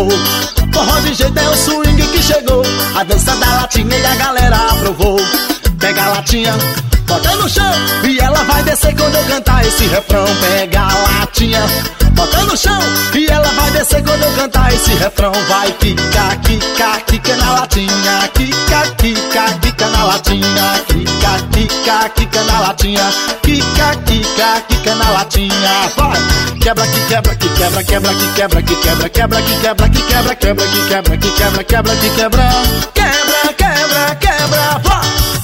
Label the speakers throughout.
Speaker 1: Forró de jeito é o swing que chegou, a dança da latinha e a galera aprovou. Pega a latinha, bota no chão e ela vai descer quando eu cantar esse refrão. Pega a latinha, bota no chão e ela vai descer quando eu cantar esse refrão. Vai quica, quica, quica na latinha. Quica, quica, quica na latinha. Quica, quica, quica na latinha. Quica, quica, quica na latinha. Vai! Quebra, que quebra, que quebra, quebra, que quebra, que quebra, quebra, que quebra, que quebra, quebra, que quebra, que quebra, quebra, que quebra. Quebra, quebra, quebra, vai!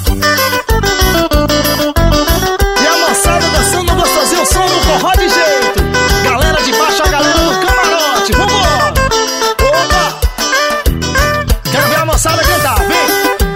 Speaker 1: E a moçada dançando gostosinho, o som do forró de jeito. Galera de baixo, a galera do camarote, vambora! Opa! Quero ver a moçada cantar, vem!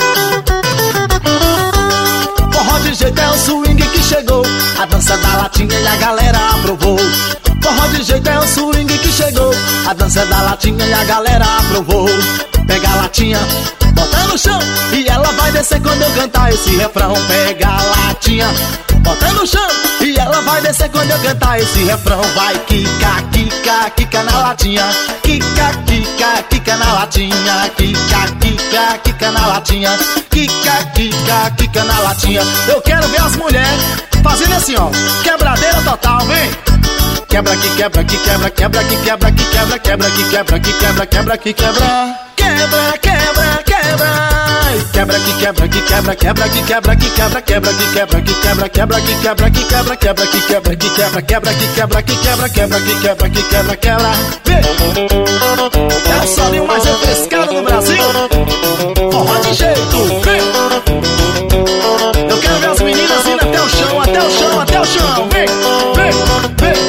Speaker 1: Forró de jeito é o swing que chegou, a dança da latinha e a galera aprovou. Forró de jeito é o swing que chegou, a dança da latinha e a galera aprovou. Pega a latinha, bota no chão e ela vai descer quando eu cantar esse refrão. Pega a latinha, bota no chão e ela vai descer quando eu cantar esse refrão. Vai quica, quica, quica na latinha. Quica, quica, quica na latinha. Quica, quica, quica na latinha. Quica, quica, quica na latinha. Eu quero ver as mulheres fazendo assim, ó, quebradeira total, vem! Quebra, que quebra, que quebra, quebra, que quebra, que quebra, quebra, que quebra, que quebra, quebra, que quebra. Quebra, quebra, quebra. Quebra, que quebra, que quebra, quebra, que quebra, que quebra, quebra, que quebra, que quebra, quebra, que quebra, que quebra, quebra, que quebra, que quebra, quebra, que quebra, que quebra, quebra, que quebra, que quebra, quebra. É o solinho mais refrescado do Brasil. Forró de jeito, vem. Eu quero ver as meninas indo até o chão, até o chão, até o chão. Vem, vem, vem.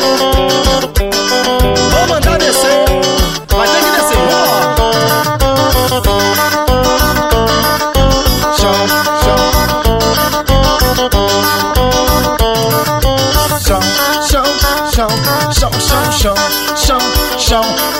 Speaker 1: Vou mandar descer. Vai ter que descer, vamos. Chão, chão, chão, chão, chão, chão, chão, chão, chão, chão.